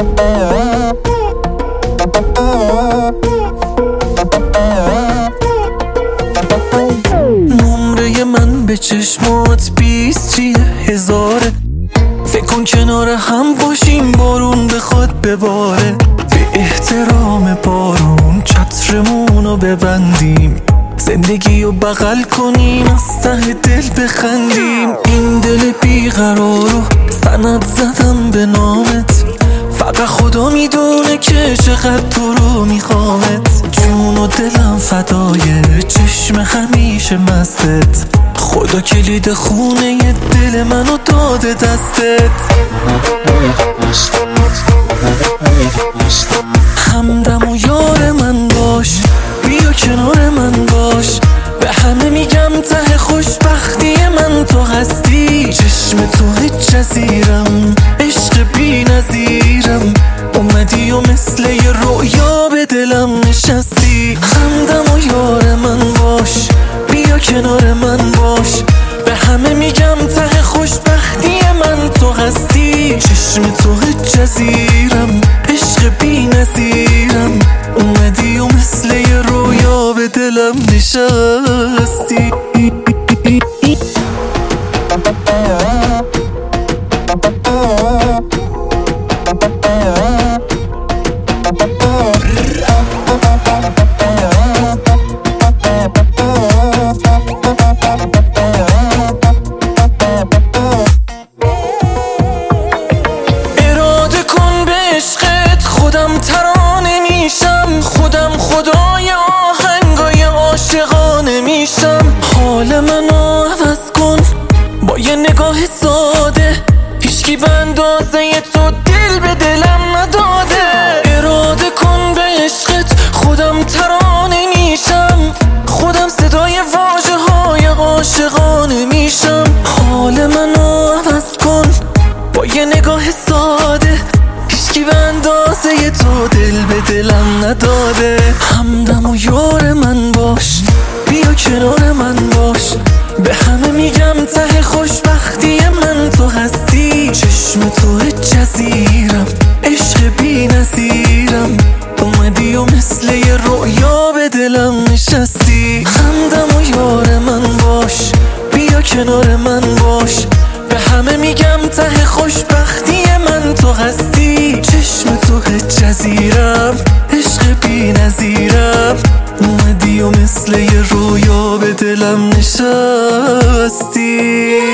نمره من به چشمات 20 چیه 1000. فکر کن کنار هم باشیم بارون بخواد بباره، به احترام بارون چترمونو ببندیم، زندگی رو بغل کنیم از ته دل بخندیم. این دل بیقرارو سند زدم به نامت، فقط خدا میدونه که چقدر تو رو میخوامت. جون و دلم فدای چشم همیشه مستت، خدا کلید خونه دل منو داده دستت. همدم و یار من باش، بیا کنار من باش، به همه میگم ته خوشبختی من تو هستی. چشم تو جزیرم، عشق بی نظیرم، اومدی و مثل یه رویا به دلم نشستی. همدم و یار من باش، بیا کنار من باش، به همه میگم ته خوشبختی من تو هستی. چشم تو جزیرم، عشق بی نظیرم، اومدی و مثل یه رویا به دلم نشستی. اراده کن به عشقت خودم ترانه میشم، خودم خدای آهنگای عاشقانه میشم. حال منو عوض کن با یه نگاه ساده، هیچکی به اندازه تو دل به دلم نداده. اراده کن به عشقت خودم ترانه میشم، خودم صدای واژه های عاشقانه میشم. حال منو عوض کن با یه نگاه ساده، هیچکی به اندازه تو دل به دلم نداده. همدم و یار من باش، بیا کنار من باش، به همه میگم ته خوشبختی من تو هستی. چشم تو جزیرم، عشق بی نظیرم، اومدی و مثل یه رویا به دلم نشستی. همدم و یار من باش، بیا کنار من باش، به همه میگم ته خوشبختی من تو هستی. چشم تو جزیرم، عشق بی نظیرم، اومدی و مثل یه رویا به دلم نشستی.